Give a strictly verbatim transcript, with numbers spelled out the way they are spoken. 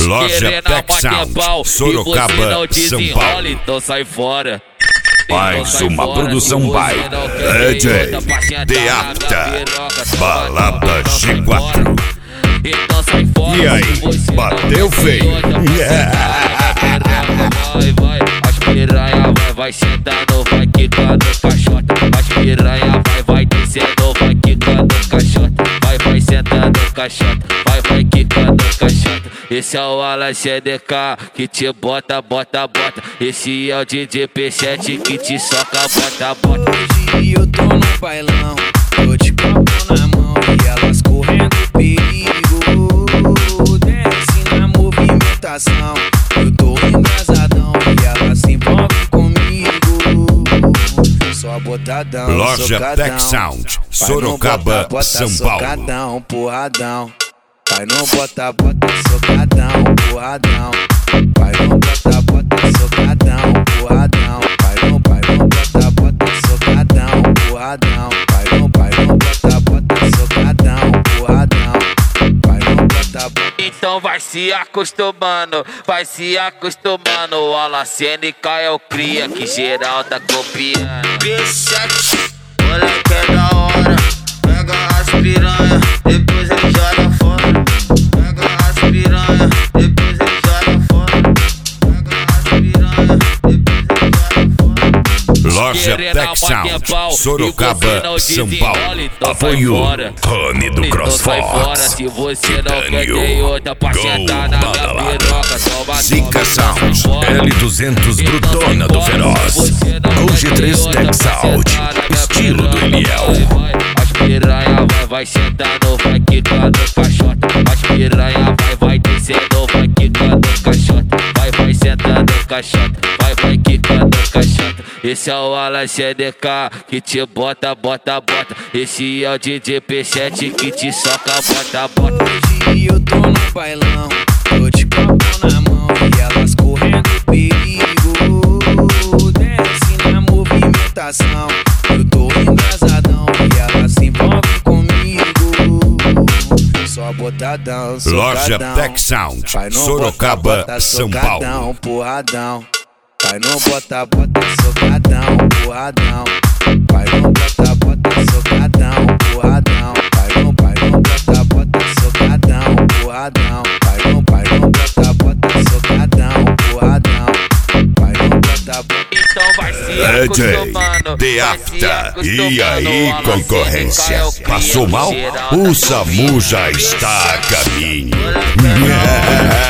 Loja Tech Sound, Sorocaba, São Paulo. Então sai fora. Mais uma produção by D J Deapta, Balada G quatro. E aí, bateu feio? Vai, vai, as piranha vai, vai sentando, vai quicando caixota. As piranha vai, vai descendo, vai quicando caixota. Vai, vai sentando caixota, vai, vai quicando caixota. Esse é o Alan C D K que te bota, bota, bota. Esse é o D J P sete que te soca, bota, bota. Hoje eu tô no bailão, tô de copo na mão e elas correndo perigo. Desce na movimentação, eu tô embrasadão e elas se envolvem comigo. Só botadão, Loja socadão. Tech Sound, Sorocaba, Bota, bota, São socadão, Paulo. porradão. Vai não bota, bota, socadão, porradão. Vai não bota, bota, socadão, porradão. Vai não, vai não bota, bota, socadão, porradão. Vai não, vai não bota, bota, socadão, porradão. Vai não bota, bota. Então vai se acostumando, vai se acostumando. O Alan C D K é o cria que geral tá copiando. P sete, moleque é da hora. Pega as piranha, depois ele joga fora. Pega as piranha, depois ele joga fora. Pega as piranha, depois ele joga fora. Loja Tech Sound, Sorocaba, São Paulo. Apoio Rony do CrossFox, Se você não quer ter Titânio, outra pra sentar na minha piroca, toma, Zika toma, Sound, toma, L duzentos Brutona do Feroz, Gol G três Tech Sound, estilo do Eliel. As piranha vai, vai sentando, vai quicando caixota. As piranha vai, vai descendo, vai quicando caixota. Vai, vai sentando caixota, vai, vai quicando caixota. Esse é o Alan C D K que te bota, bota, bota. Esse é o D J P sete que te soca, bota, bota. Hoje eu tô no bailão, tô de copo na mão e elas correndo perigo. Desce na movimentação, eu tô embrasadão e elas se envolvem comigo. Só botadão, socadão. Loja Tech Sound, Vai no Sorocaba, bota, bota, São socadão, Paulo. porradão. Vai no bota, bota, socadão, porradão. Vai no bota, bota, socadão, porradão. Vai no, vai no bota, bota, socadão, porradão. Vai no, vai no bota, bota, socadão, porradão. Vai no bota, bota. Então vai se D J acostumando, Deapta. E aí, concorrência? Passou mal? O SAMU já está a caminho.